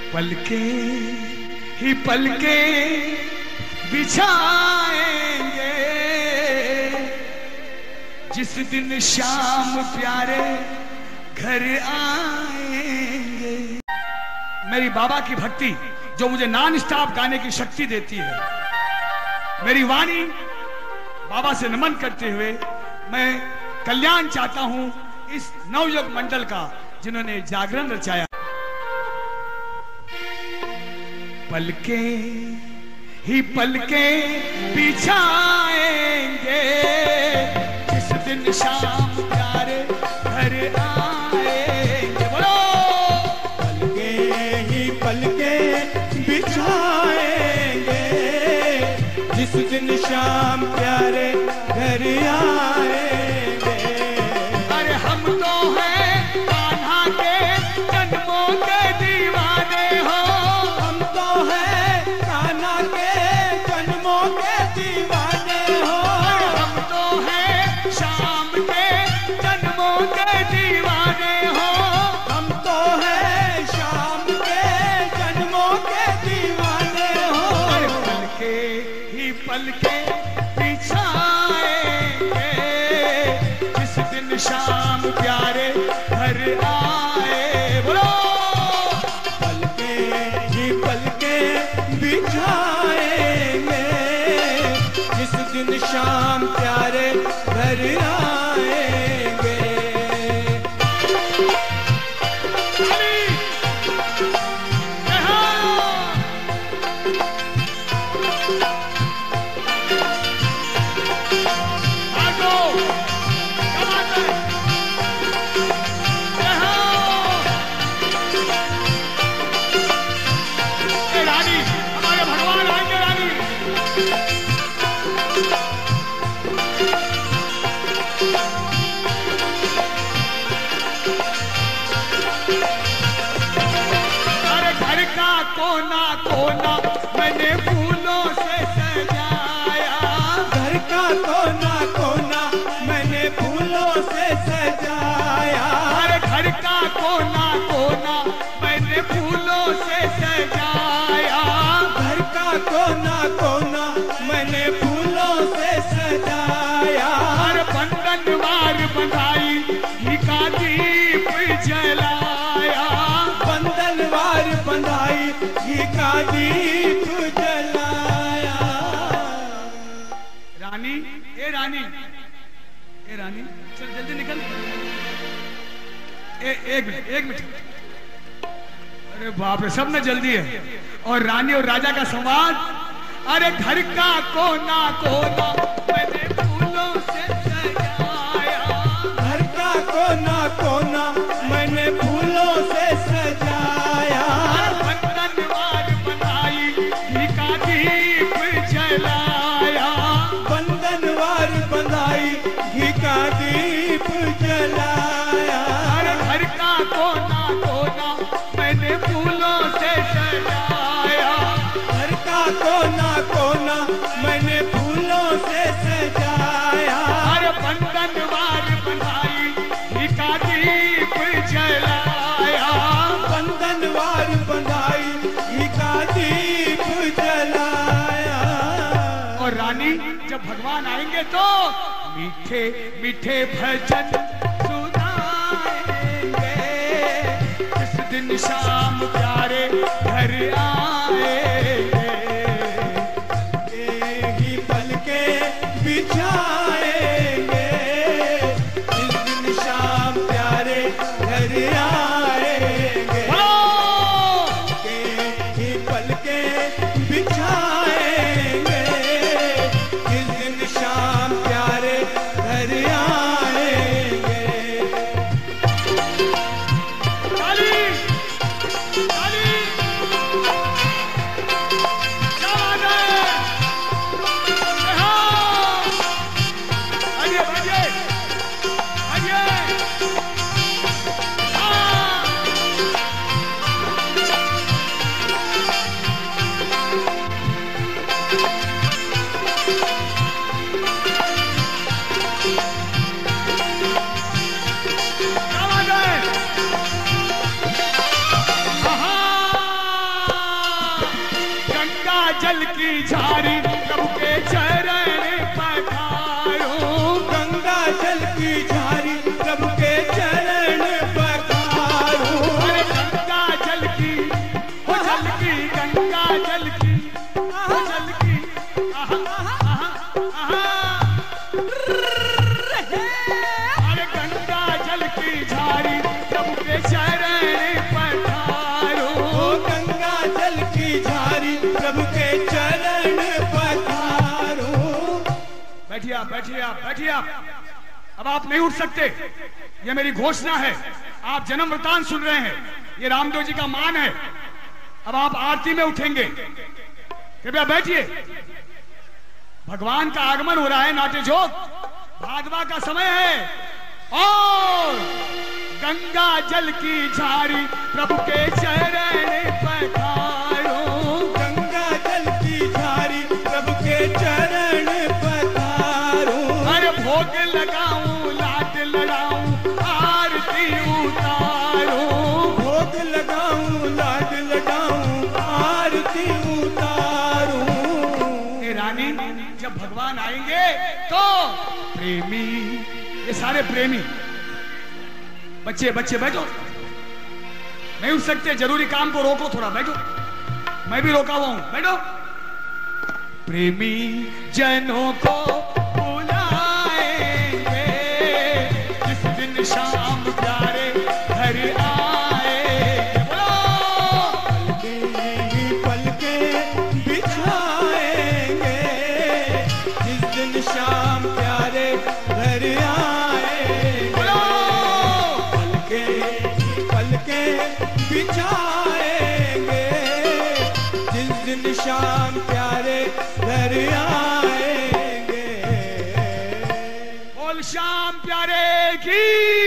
पलके ही पलके बिछाएंगे जिस दिन शाम प्यारे घर आएंगे। मेरी बाबा की भक्ति जो मुझे नॉन स्टॉप गाने की शक्ति देती है, मेरी वाणी बाबा से नमन करते हुए मैं कल्याण चाहता हूं इस नवयुग मंडल का जिन्होंने जागरण रचाया। पलके ही पलके बिछाएंगे जिस दिन शाम प्यारे घर आएंगे। बोलो पलके ही पलके बिछाएंगे जिस दिन शाम प्यारे घर आएंगे। अरे हम तो हैं कान्हा के जन्मों के दीवाने हो, हम तो हैं कान्हा के जन्मों के दीवाने हो। हम तो हैं श्याम के जन्मों के दीवाने हो, हम तो हैं श्याम के जन्मों के दीवाने हो। पलके ही पलके बिछाएंगे जिस दिन शाम प्यारे घर आए। बोलो पलके ही पलके बिछाएंगे जिस दिन शाम प्यारे घर आएंगे। कोना कोना मैंने फूलों से सजाया, घर का कोना कोना मैंने फूलों से सजाया। हर घर का कोना कोना मैंने फूलों से सजाया। घर का कोना कोना मैंने फूलों से सजाया। हर बंधनवार बंधाई घी का दीप जलाया, बंधनवार बंधाई घी का दीप जलाया। रानी ए रानी ए रानी चल जल्दी निकल। एक मिनट। अरे बाप रे, सब में जल्दी है। और रानी और राजा का संवाद। अरे घर का कोना कोना मैंने फूलों से सजाया, घर का कोना कोना मैंने फूलों से सजाया। बंधनवार बनाई घी का दीप जलाया, बंधनवार बंधाई घी का दीप जलाया। घर का कोना कोना मैंने फूलों से सजाया, घर का कोना कोना मैंने फूलों से सजाया। बंधनवार बनाई घी का दीप जलाया, बंधनवार बंधाई घी का दीप जलाया। और रानी जब भगवान आएंगे तो मीठे मीठे भजन सुनाएंगे जिस दिन शाम प्यारे घर आएंगे। ही पलके बिछाएंगे जिस दिन शाम प्यारे घर आएंगे। ही पलके बिछाएंगे जिस दिन शाम प्यारे घर आएंगे। की झारी प्रभु के चरण पखारो। गंगा जल की झारी प्रभु के चरण पखारो। अरे गंगा जल की, वो जल की, गंगा जल की, वो जल की, आहा आहा आहा। अरे गंगा जल की झारी प्रभु के चरण पखारो। गंगा जल की झारी प्रभु के चरण पखारो। बैठिए आप, बैठिए आप, बैठिए आप। अब आप नहीं उठ सकते, ये मेरी घोषणा है। आप जन्म वृतांत सुन रहे हैं, ये रामदेव जी का मान है। अब आप आरती में उठेंगे, कृपया बैठिए। भगवान का आगमन हो रहा है, नाट्य जोत भागवा का समय है। और गंगा जल की झारी प्रभु के चरण पखारो। गंगा जल की झारी प्रभु के चरण पखारो। अरे भोग लगाऊं, लाड लड़ाऊं, आरती उतारो। भोग लगाऊं, लाड लगाऊं, आरती उतारूं। ए रानी, जब भगवान आएंगे तो प्रेमी, ये सारे प्रेमी, बच्चे बच्चे बैठो, नहीं उठ सकते, जरूरी काम को रोको थोड़ा, बैठो, मैं भी रोका हुआ हूं, बैठो। प्रेमी जनों को बुलाएंगे जिस दिन शाम प्यारे घर आएंगे। पलके बिछाएंगे जिस दिन शाम प्यारे घर आएंगे। पलके बिछाएंगे जिस दिन शाम प्यारे घर आएंगे। बोल श्याम प्यारे की।